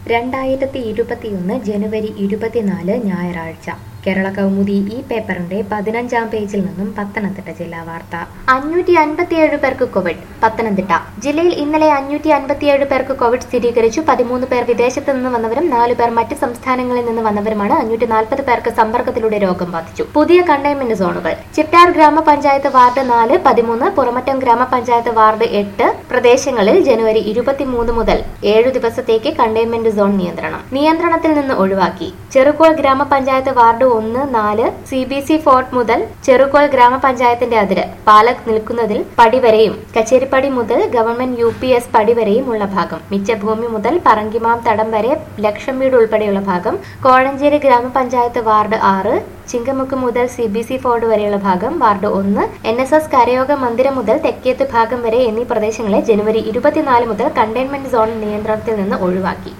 2021 ജനുവരി 24 ഞായറാഴ്ച കേരള കൗമുദി ഈ പേപ്പറിന്റെ 15-ാം പേജിൽ നിന്നും പത്തനംതിട്ട ജില്ലാ വാർത്ത. 557 പേർക്ക് കോവിഡ്. പത്തനംതിട്ട ജില്ലയിൽ ഇന്നലെ 557 പേർക്ക് കോവിഡ് സ്ഥിരീകരിച്ചു. 13 പേർ വിദേശത്ത് നിന്ന് വന്നവരും 4 പേർ മറ്റ് സംസ്ഥാനങ്ങളിൽ നിന്ന് വന്നവരുമാണ്. 540 പേർക്ക് സമ്പർക്കത്തിലൂടെ രോഗം ബാധിച്ചു. പുതിയ കണ്ടെയ്ൻമെന്റ് സോണുകൾ: ചിറ്റാർ ഗ്രാമപഞ്ചായത്ത് വാർഡ് 4, 13, പുറമറ്റം ഗ്രാമപഞ്ചായത്ത് വാർഡ് 8 പ്രദേശങ്ങളിൽ ജനുവരി 23 മുതൽ 7 ദിവസത്തേക്ക് കണ്ടെയ്ൻമെന്റ് സോൺ നിയന്ത്രണത്തിൽ നിന്ന് ഒഴിവാക്കി. ചെറുകോൾ ഗ്രാമപഞ്ചായത്ത് വാർഡ് 1, 4 CBC ഫോർട്ട് മുതൽ ചെറുകോൾ ഗ്രാമപഞ്ചായത്തിന്റെ അതിര് പാലക് നിൽക്കുന്നതിൽ പടി വരെയും കച്ചേരിപ്പടി മുതൽ ഗവൺമെന്റ് UPS പടി വരെയും ഉള്ള ഭാഗം, മിച്ചഭൂമി മുതൽ പറങ്കിമാം തടം വരെ ലക്ഷം വീട് ഉൾപ്പെടെയുള്ള ഭാഗം, കോഴഞ്ചേരി ഗ്രാമപഞ്ചായത്ത് വാർഡ് 6, ചിങ്കമുക്ക് മുതൽ CBC ഫോർട്ട് വരെയുള്ള ഭാഗം, വാർഡ് 1, NSS കരയോഗ മന്ദിരം മുതൽ തെക്കേത്ത് ഭാഗം വരെ എന്നീ പ്രദേശങ്ങളെ ജനുവരി 24 മുതൽ കണ്ടെയ്ൻമെന്റ് സോൺ നിയന്ത്രണത്തിൽ നിന്ന് ഒഴിവാക്കി.